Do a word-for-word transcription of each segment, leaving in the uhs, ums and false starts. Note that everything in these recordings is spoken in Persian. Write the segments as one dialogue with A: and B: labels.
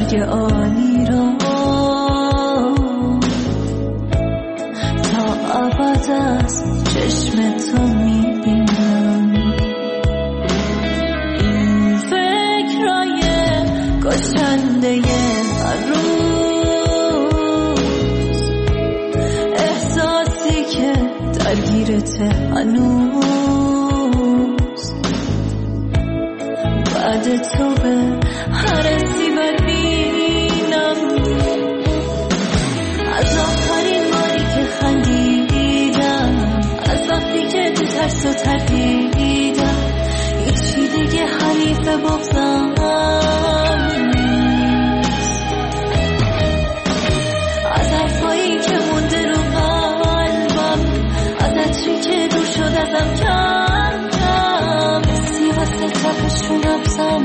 A: رنگ عالی را تا ابد از چشم تو میبینم. این فکرای کشنده هر روز، احساسی که درگیرت هنوز، بعد تو به هر سیبر بینم. از آخرین باری که خندیدم، از وقتی که تو ترس و تردیدم، هیچی دیگه حریف بغضم نیست. از حرفایی که مونده رو قلبم، از عطری که دور شد ازم کم کم، سی واسه تپش رو نبزم.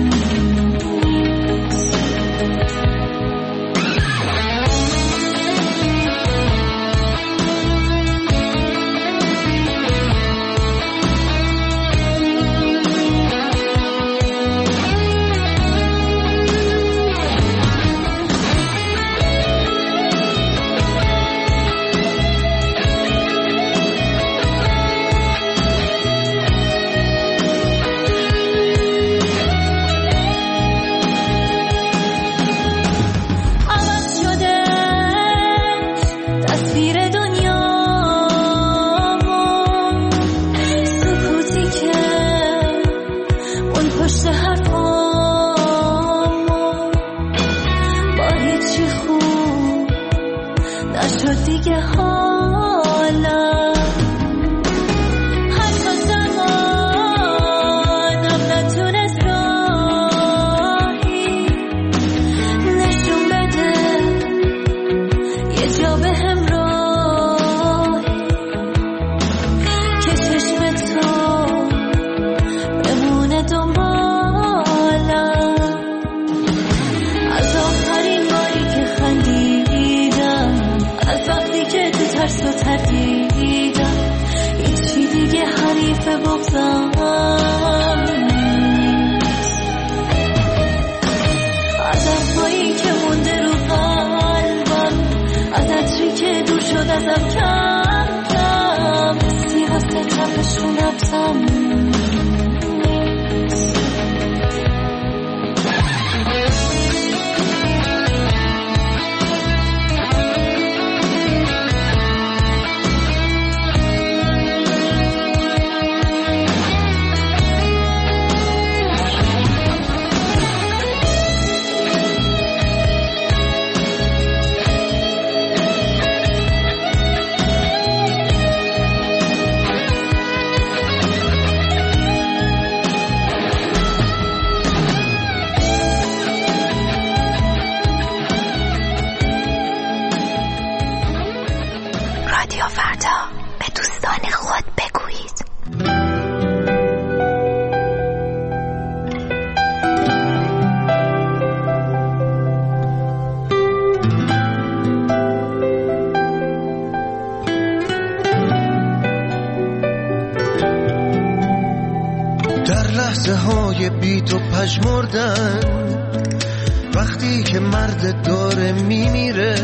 B: وقتی که مرد داره میمیره،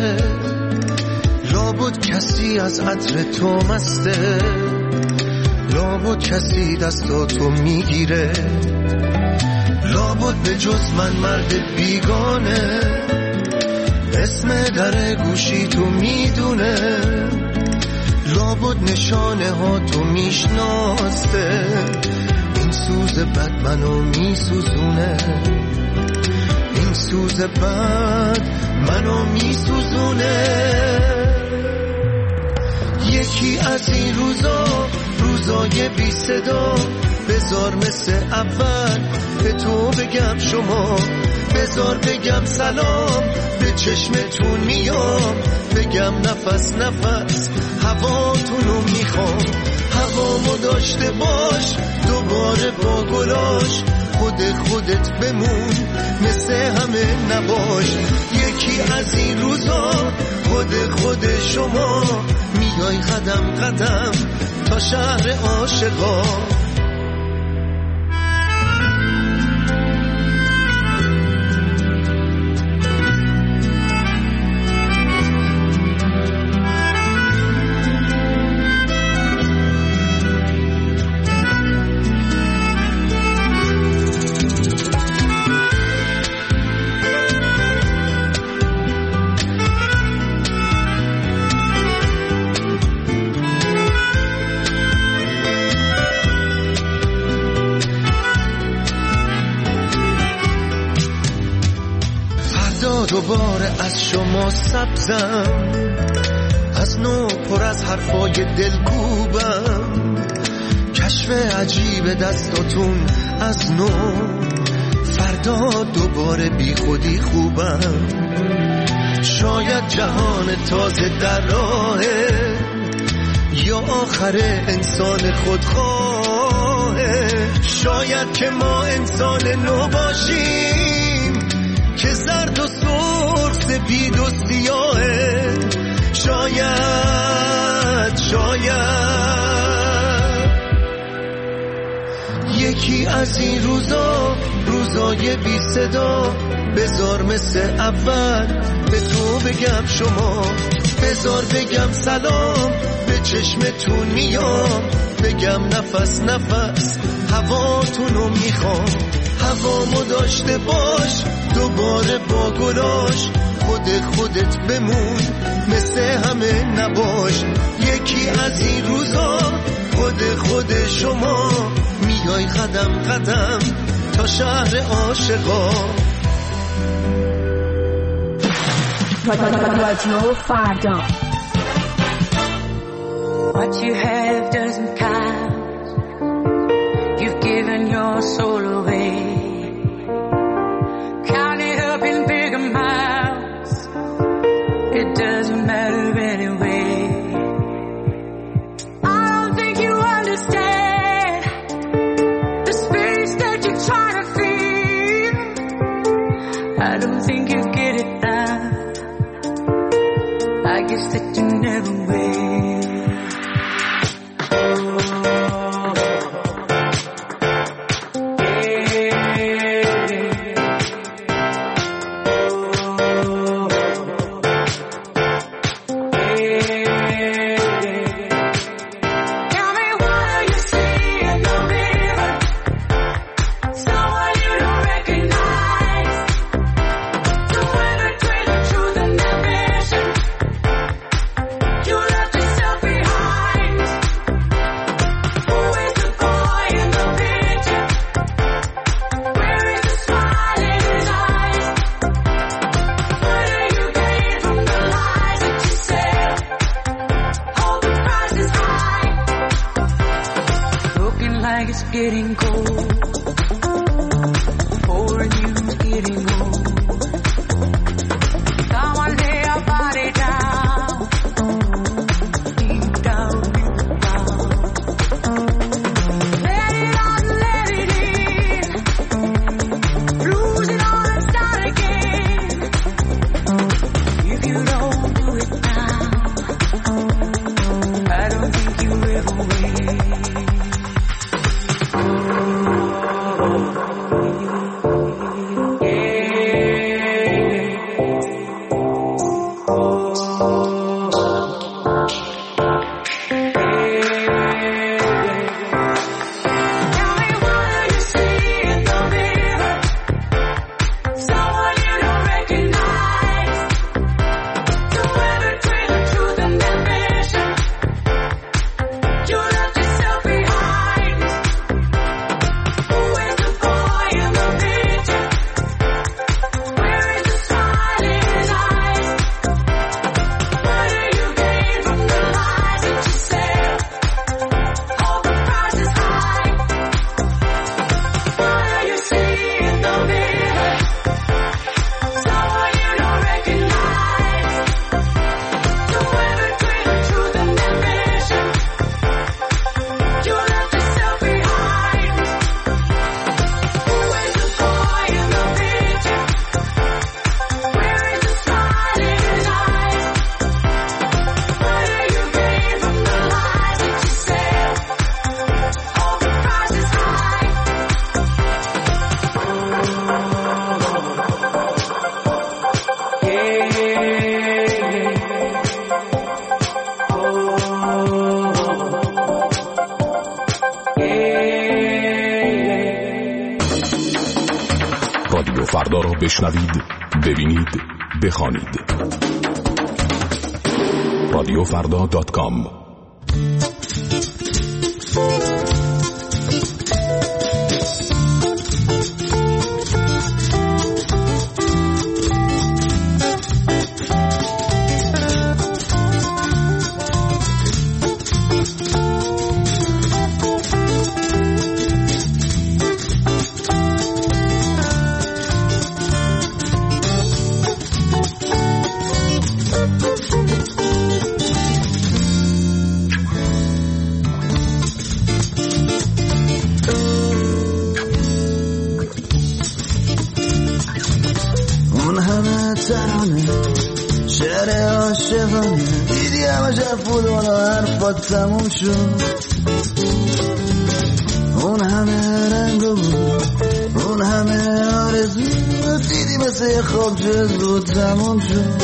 B: لابد کسی از عطر تو مسته، لابد کسی دستاتو میگیره، لابد به جز من مرد بیگانه اسم در گوشی تو میدونه، لابد نشانه ها تو میشناسته، این سوز بد منو میسوزونه، این سوز بد منو میسوزونه. یکی از این روزا، روزای بی صدا، بذار مثل اول به تو بگم شما، بذار بگم سلام، به چشمتون میام، بگم نفس نفس هواتونو میخوام، هوامو داشته باش دوباره با گلاش، خود خودت بمون مثل همه نباش. یکی از این روزا خود خود شما، میای قدم قدم تا شهر عاشقا. فردا دوباره از شما سبزم، از نو پر از حرفای دلگوبم، کشف عجیب دستاتون از نو، فردا دوباره بی خودی خوبم. شاید جهان تازه در راهه، یا آخر انسان خودخواهه، شاید که ما انسان نو باشیم که زرد و سرخ سپید و سیاهه، شاید شاید یکی از این روزا، روزای بی صدا، بذار مثل اول به تو بگم شما، بذار بگم سلام، به چشمتون میام، بگم نفس نفس هواتونو میخوام، هوامو داشته باش دوباره با گلاش، خود خودت بمون مثل همه نباش، یکی از این روزا خود خود شما، میای قدم قدم تا شهر عاشقا.
C: رادیو فردا.
A: What you have doesn't count. You've given your soul away. Count it up in big amounts. It doesn't matter anyway. I don't think you understand the space that you're trying to feel. I don't think you get it now. I guess that you never will.
D: فردا را بشنوید، ببینید، بخوانید. رادیو فردا دات کام.
C: ترانه شعر عاشقانه دیدی همه جفود و حرفات تموم شد اون همه رنگ بود اون همه آرزو دیدی مثل خواب چه زود تموم شد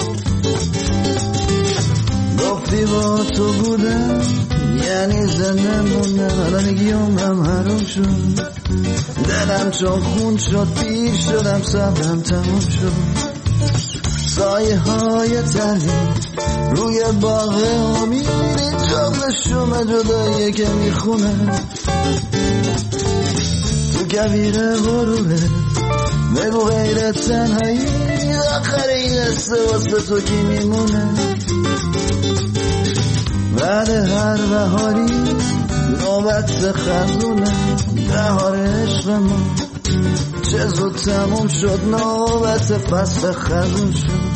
C: گفتی با تو بودم یعنی زنده موندم الان دیگه عمرم حروم شد دلم چون خون شد پیر شدم صبرم تموم شد سایه های تری روی باغ امید جغل شوم جداییه که میخونه تو کویر غروره بگو غیر تنهایی آخر این قصه واسه تو کی میمونه بعد هر بهاری نوبت خزونه بهار عشق ما چه زود تموم شد نوبت فصل خزون شد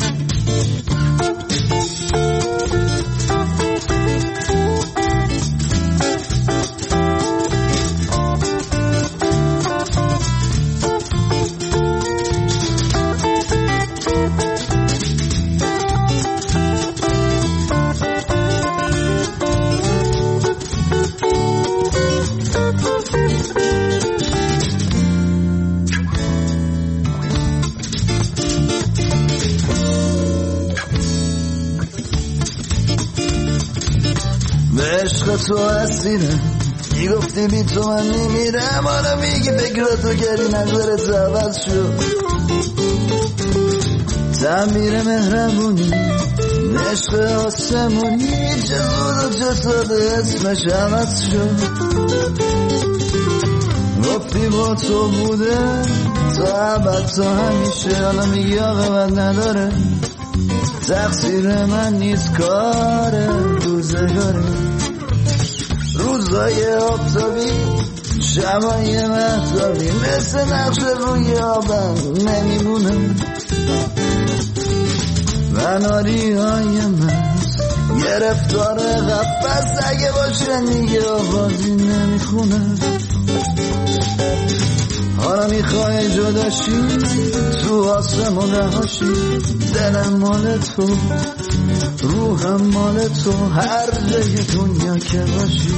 C: عشق تو اسیرم میگفتی بی تو من میمیرم حالا میگی فکراتو کردی نظرت عوض شد تعمیر مهربونی عشق آسمونی چه زود و چه ساده اسمش عوض شد گفتی با تو بوده تا ابد تا همیشه حالا میگی آقا بد نداره تقصیر من نیست کاره روزگاره روزای آفتابی شبای مهتابی مثل نقش روی آبم نمیمونه مناری های مست گرفتار قفص اگه باشه دیگه آوازی نمیخونه حالا میخوای جداشی تو آسمون رهاشی دلم مال تو روحم مال تو هر جای دنیا که باشی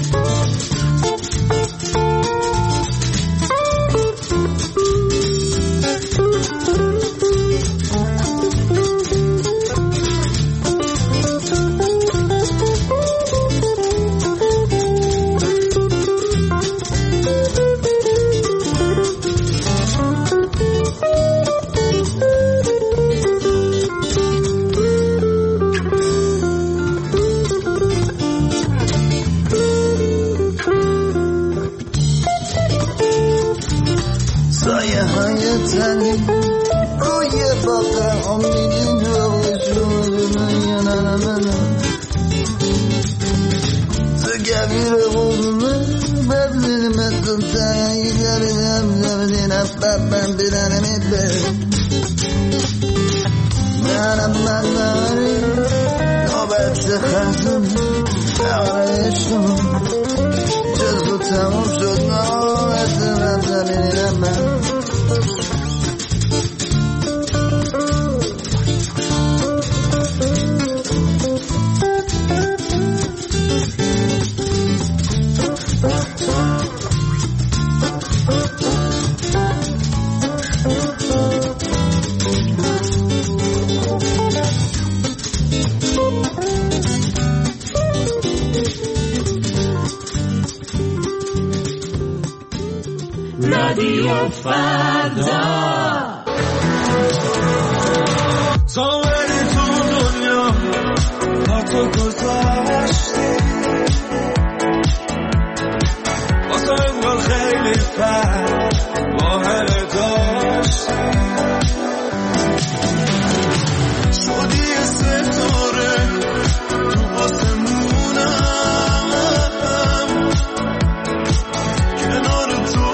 A: رادیو فردا
E: زامنی تو دنیا با تو گذاشتی واسه انگار خیلی فرق با همه داشتی شدی ستاره تو آسمونم کنار تو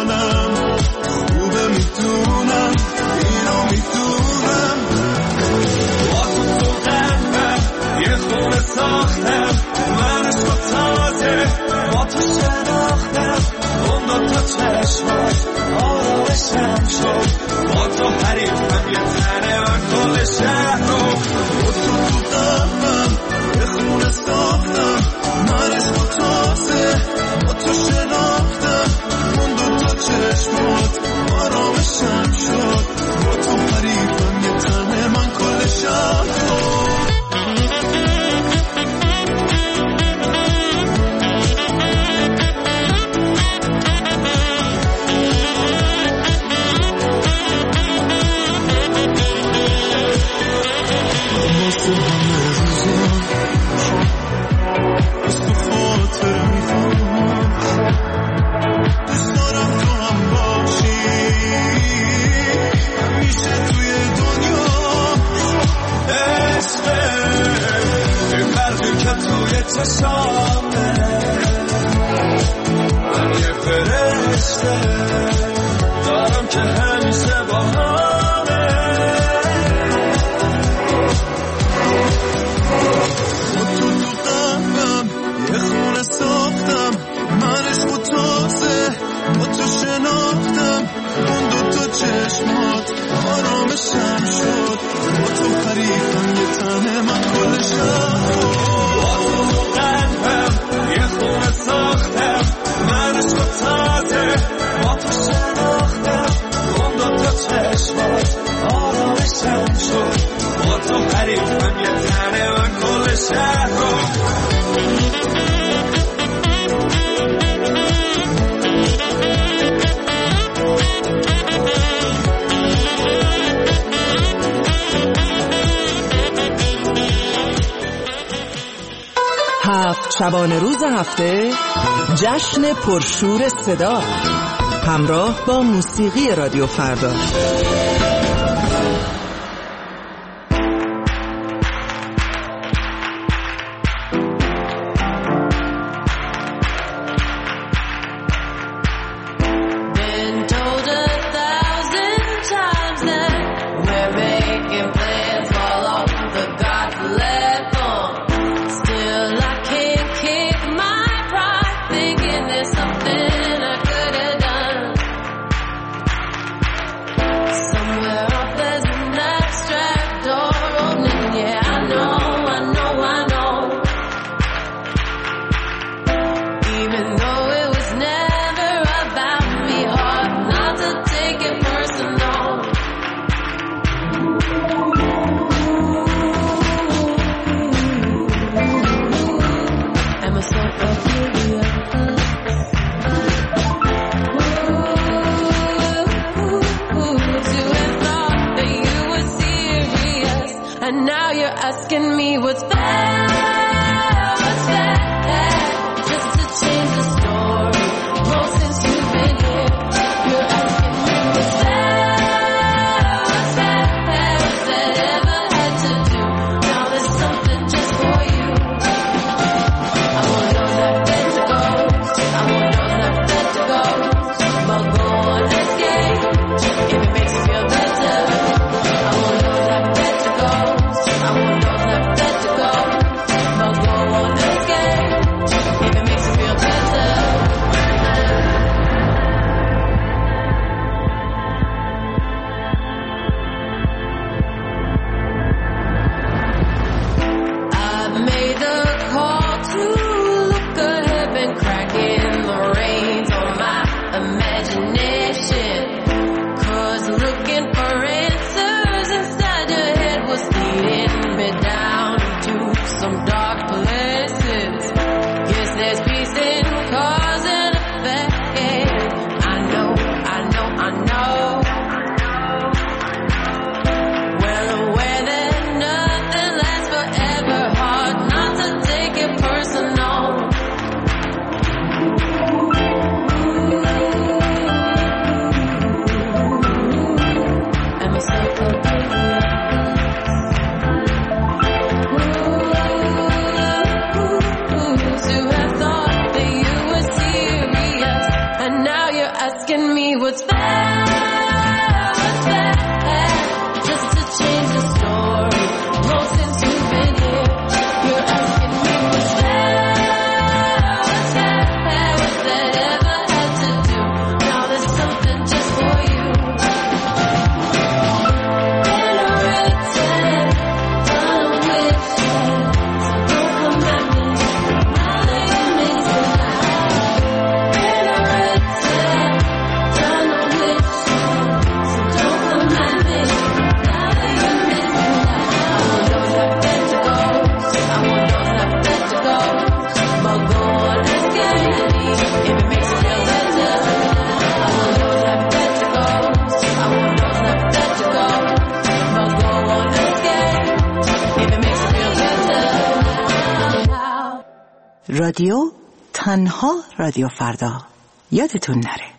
E: حالم خوبه میدونم اینو میدونم شامه من یه فرشته دارم که همیشه با همه تو تو قلبم یه خونه ساختم من عشق و تازه با تو شناختم اون دو تا چشمات آرامشم شد با تو حریفم یه تنه من کل شب با تو قلبم یه خونه ساختم من عشق و تازه با تو شناختم اون دو تا چشمات آرامشم شد با تو حریفم یه تنه من کل شب
F: هفت شبانه روز هفته جشن پرشور صدا همراه با موسیقی رادیو فردا.
G: رادیو تنها رادیو فردا یادتون نره.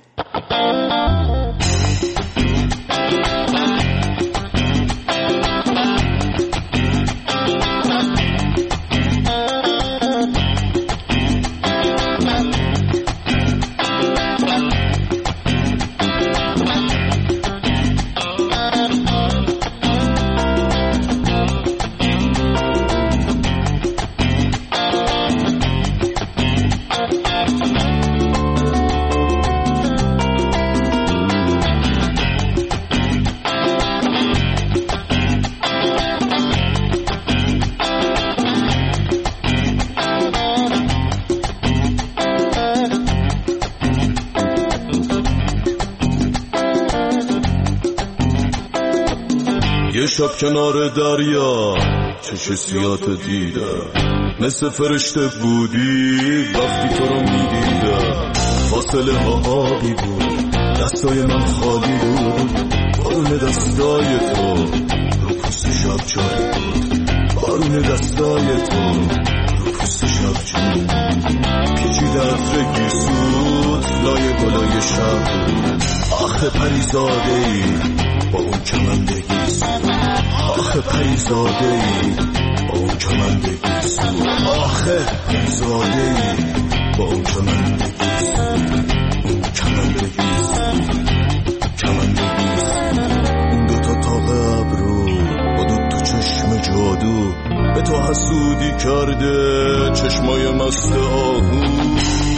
E: یه شب کنار دریا چش سیات دیدم، مثل فرشته بودی وقتی تو رو میدیدم. فاصله ها آبی بود، دستای من خالی بود، بارون دستای تو رو پوست شب جاری بود، بارون دستای تو رو پوست شب جاری بود. پیچیده عطر گیسوت لای گلای شب بود. آخه پریزاده ای با اون کمند گیسو، آخه پریزاده ای با اون کمند گیسو، آخه پریزاده ای با اون کمند گیسو، اون کمند گیسو، کمند گیسو. اون دوتا تاق ابرو با دوتا چشم جادو به تو حسودی کرده، چشمای مست آهو.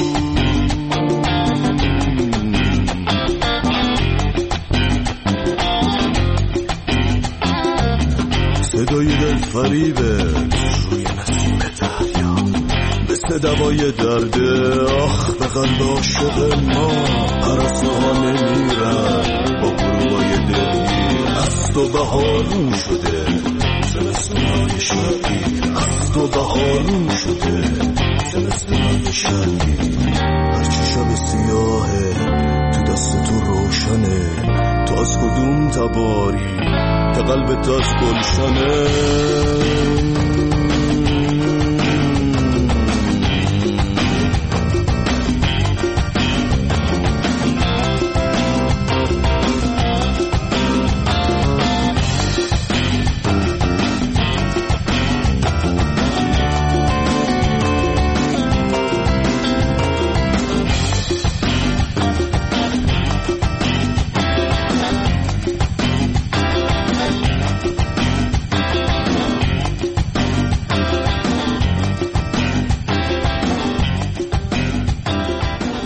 E: صدای دل فریبه روی نسیم دریا، مثل دوای درده. آخ به قلب عاشق ما پرستو ها نمیرن با گروهای دلگیر. از تو بهارون شده زمستونای شرقی، از تو بهارون شده زمستونای شرقی. هرچی شب سیاهه تو دست تو روشنه، تو از کدوم تباری که قلبت از گلشنه.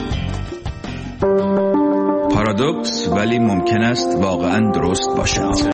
H: پارادوکس ولی ممکن است واقعا درست باشد.